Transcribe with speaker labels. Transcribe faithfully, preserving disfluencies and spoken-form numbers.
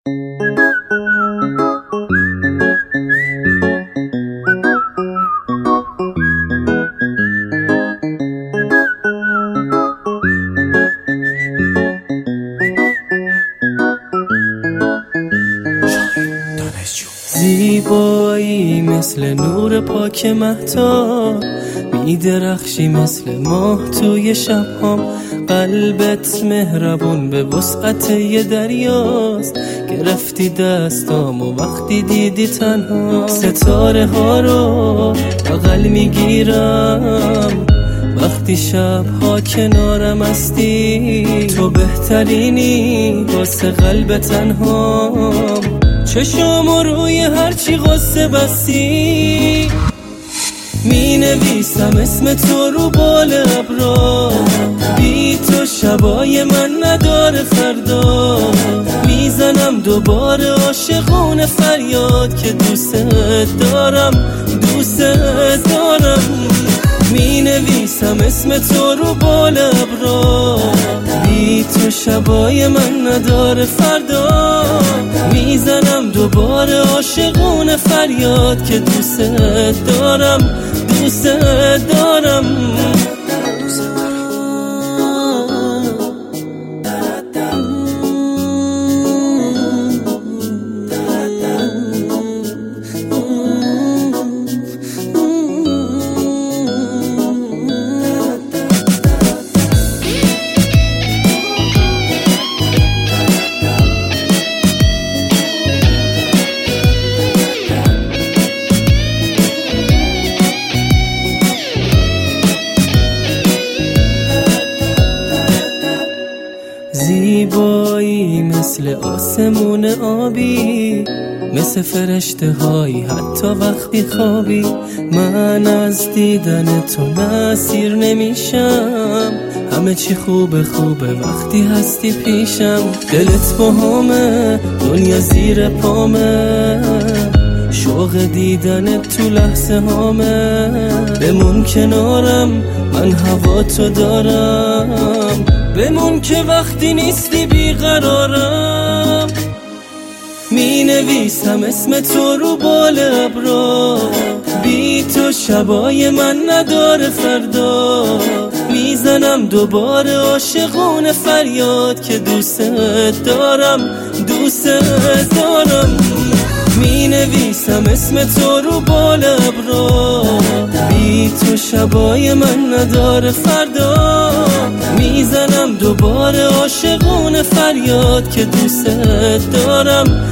Speaker 1: زیبایی مثل نور پاک مهتاب، میدرخشی مثل ماه توی شبهام. قلبت مهربون به وسعت یه دریاست، گرفتی دستام و وقتی دیدی تنها. ستاره ها رو بغل میگیرم وقتی شبها کنارم هستی. تو بهترینی واسه قلب تنهام، چشامو روی هرچی غصه بستی. می نویسم اسم تو رو بال ابرا، بی تو شبای من نداره فردا. میزنم دوباره عاشقونه فریاد که دوست دارم دوست دارم. می نویسم اسم تو رو بال ابرا، بی تو شبای من نداره فردا. میزنم دوباره عاشقونه فریاد که دوست دارم دوست دارم. زیبایی مثل آسمون آبی، مثل فرشته هایی حتی وقتی خوابی. من از دیدن تو نسیر نمیشم، همه چی خوبه خوبه وقتی هستی پیشم. دلت با همه دنیا زیر پامه، شوق دیدن تو لحظه هامه. بمون کنارم من هوا تو دارم، بمون که وقتی نیستی بیقرارم. می نویسم اسم تو رو بال ابرا، بی تو شبای من نداره فردا. میزنم دوباره عاشقونه فریاد که دوست دارم دوست دارم. می نویسم اسم تو رو بال ابرا، بی تو شبای من نداره فردا. میزنم دوباره عاشقونه فریاد که دوست دارم